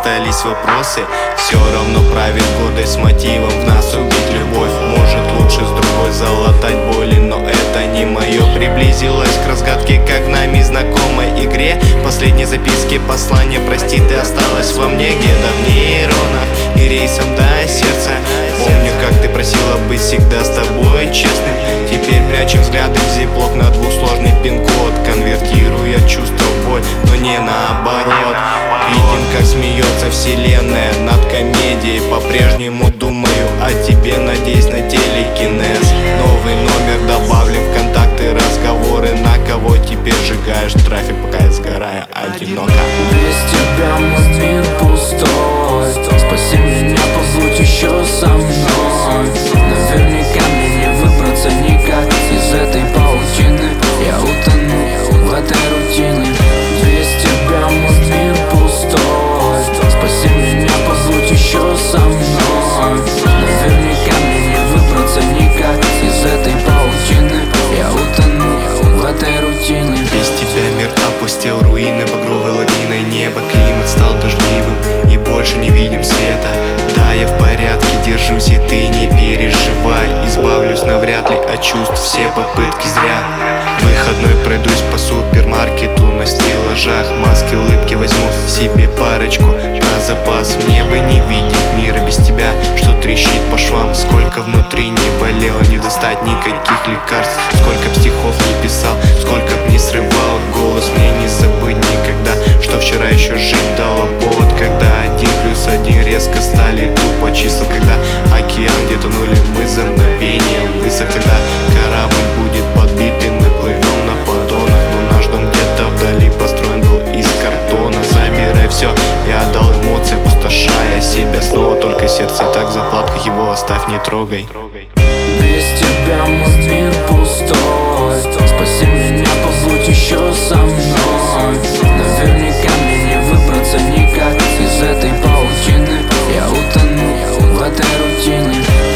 остались вопросы. Все равно правит гордость с мотивом в нас убить любовь. Может лучше с другой залатать боли, но это не мое. Приблизилась к разгадке, как нами знакомой игре. Последние записки, послания, прости, ты осталась во мне где-то в нейронах и рейсом до сердца. Помню, как ты просила быть всегда с тобой честным. Теперь прячем взгляды в зиплок на двухсложный пин-код, конвертируя чувство в боль, но не наоборот. Видим, как смеется вселенная над комедией. По-прежнему думаю о тебе, надеюсь на телекинез. Новый номер добавлен в контакты, разговоры. На кого теперь сжигаешь трафик, пока я сгораю одиноко. Без тебя мой мир пустой. Спаси меня, побудь еще со мной. Наверняка мне не выбраться никак из этой паутины. Я утону в этой рутине. Без тебя мой мир пустой. Спаси меня, побудь еще со мной. Наверняка мне не выбраться никак из этой паутины. Я утону в этой рутине. Без тебя мир опустел, руины багровой лавиной. Небо, климат стал дождливым, и больше не видим света. Да, я в порядке, держусь, и ты не переживай. Избавлюсь навряд ли от чувств, все попытки зря. Выходной пройдусь по супермаркету, на стеллажах маски, улыбки возьму себе парочку на запас. Мне бы не видеть мира без тебя, что трещит по швам. Сколько внутри не болело, не достать никаких лекарств. Сколько б стихов не писал, сколько б не срывал голос. Мне не забыть никогда, что вчера еще жить дало повод. Когда 1+1 резко стали тупо числа. Когда океан где тонули мы за мгновение высох. Когда корабль будет подбит и мы плывем на поддонах. Но наш дом где-то вдали построен был из картона. Забирай все, я отдал эмоции, пустошая себя снова. Только сердце так в заплатках, его оставь, не трогай. Без тебя мой мир пустой. Спаси меня, побудь еще со мной. Наверняка мне не выбраться никак из этой паутины. Я утону в этой рутине.